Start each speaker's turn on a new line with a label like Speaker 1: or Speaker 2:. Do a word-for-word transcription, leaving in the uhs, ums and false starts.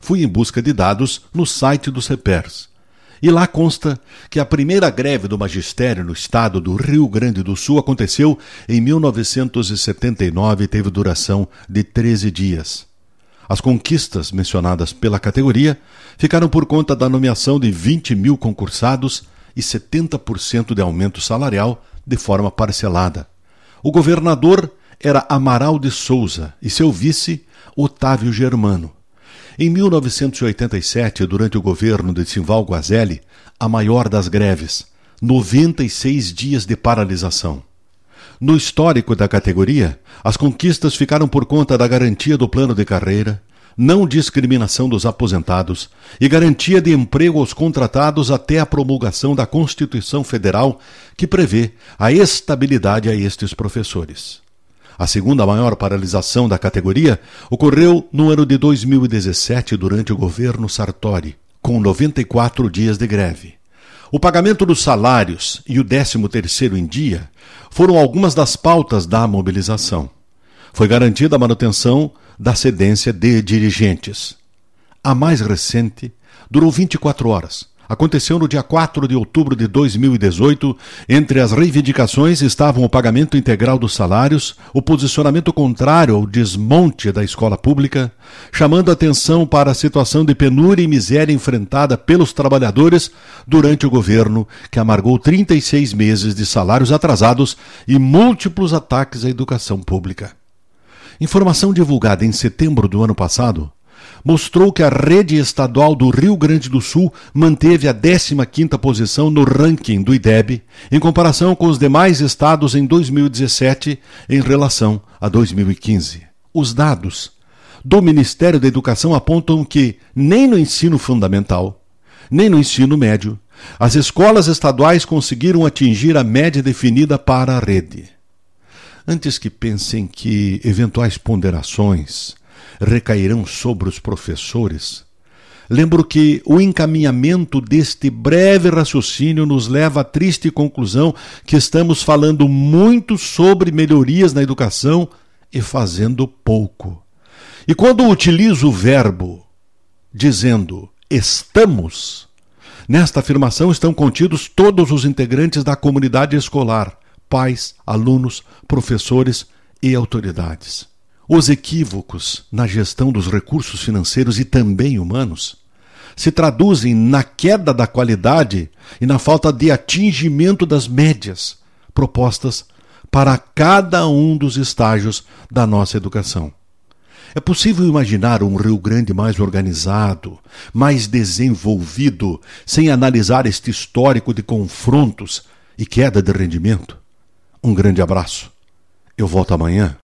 Speaker 1: Fui em busca de dados no site do CEPERS. E lá consta que a primeira greve do magistério no estado do Rio Grande do Sul aconteceu em mil novecentos e setenta e nove e teve duração de treze dias. As conquistas mencionadas pela categoria ficaram por conta da nomeação de vinte mil concursados e setenta por cento de aumento salarial de forma parcelada. O governador era Amaral de Souza e seu vice, Otávio Germano. Em mil novecentos e oitenta e sete, durante o governo de Simval Guazelli, a maior das greves, noventa e seis dias de paralisação. No histórico da categoria, as conquistas ficaram por conta da garantia do plano de carreira, não discriminação dos aposentados e garantia de emprego aos contratados até a promulgação da Constituição Federal, que prevê a estabilidade a estes professores. A segunda maior paralisação da categoria ocorreu no ano de dois mil e dezessete, durante o governo Sartori, com noventa e quatro dias de greve. O pagamento dos salários e o décimo terceiro em dia foram algumas das pautas da mobilização. Foi garantida a manutenção da cedência de dirigentes. A mais recente durou vinte e quatro horas. Aconteceu no dia quatro de outubro de dois mil e dezoito. Entre as reivindicações estavam o pagamento integral dos salários, o posicionamento contrário ao desmonte da escola pública, chamando atenção para a situação de penúria e miséria enfrentada pelos trabalhadores durante o governo, que amargou trinta e seis meses de salários atrasados e múltiplos ataques à educação pública. Informação divulgada em setembro do ano passado mostrou que a rede estadual do Rio Grande do Sul manteve a décima quinta posição no ranking do I D E B em comparação com os demais estados em dois mil e dezessete em relação a dois mil e quinze. Os dados do Ministério da Educação apontam que nem no ensino fundamental, nem no ensino médio, as escolas estaduais conseguiram atingir a média definida para a rede. Antes que pensem que eventuais ponderações recairão sobre os professores, lembro que o encaminhamento deste breve raciocínio nos leva à triste conclusão que estamos falando muito sobre melhorias na educação e fazendo pouco. E quando utilizo o verbo dizendo estamos, nesta afirmação estão contidos todos os integrantes da comunidade escolar, pais, alunos, professores e autoridades. Os equívocos na gestão dos recursos financeiros e também humanos se traduzem na queda da qualidade e na falta de atingimento das médias propostas para cada um dos estágios da nossa educação. É possível imaginar um Rio Grande mais organizado, mais desenvolvido, sem analisar este histórico de confrontos e queda de rendimento? Um grande abraço. Eu volto amanhã.